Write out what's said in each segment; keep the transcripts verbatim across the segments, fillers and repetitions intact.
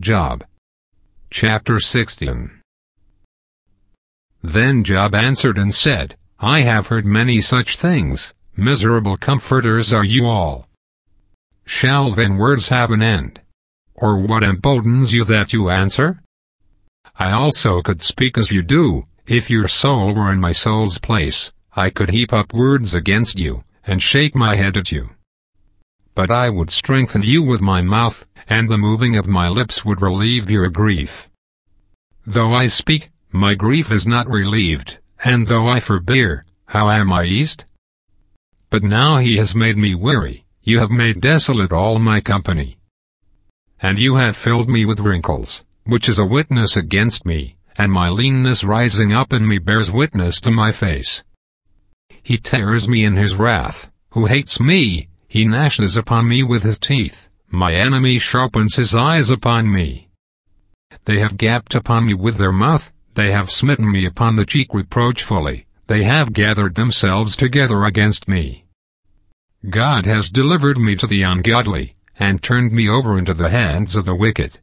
Job chapter sixteen. Then Job answered and said, I have heard many such things. Miserable comforters are you all. Shall then words have an end? Or what emboldens you that you answer? I also could speak as you do. If your soul were in my soul's place, I could heap up words against you, and shake my head at you. But I would strengthen you with my mouth, and the moving of my lips would relieve your grief. Though I speak, my grief is not relieved, and though I forbear, how am I eased? But now he has made me weary, you have made desolate all my company. And you have filled me with wrinkles, which is a witness against me, and my leanness rising up in me bears witness to my face. He tears me in his wrath, who hates me, he gnashes upon me with his teeth, my enemy sharpens his eyes upon me. They have gaped upon me with their mouth, they have smitten me upon the cheek reproachfully, they have gathered themselves together against me. God has delivered me to the ungodly, and turned me over into the hands of the wicked.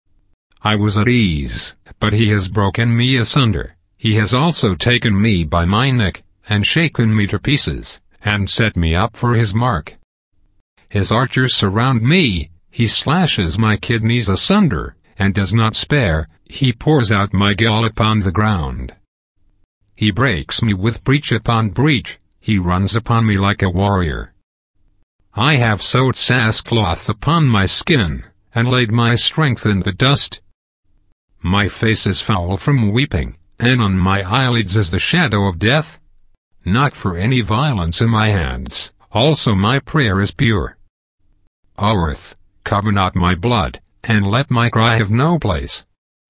I was at ease, but he has broken me asunder, he has also taken me by my neck, and shaken me to pieces, and set me up for his mark. His archers surround me, he slashes my kidneys asunder, and does not spare, he pours out my gall upon the ground. He breaks me with breach upon breach, he runs upon me like a warrior. I have sewed sackcloth upon my skin, and laid my strength in the dust. My face is foul from weeping, and on my eyelids is the shadow of death. Not for any violence in my hands, also my prayer is pure. O earth, cover not my blood, and let my cry have no place.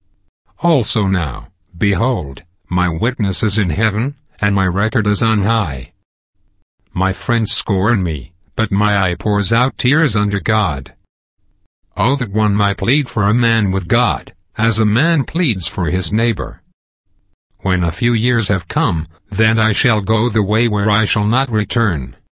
Also now, behold, my witness is in heaven, and my record is on high. My friends scorn me, but my eye pours out tears unto God. Oh, that one might plead for a man with God, as a man pleads for his neighbor. When a few years have come, then I shall go the way where I shall not return.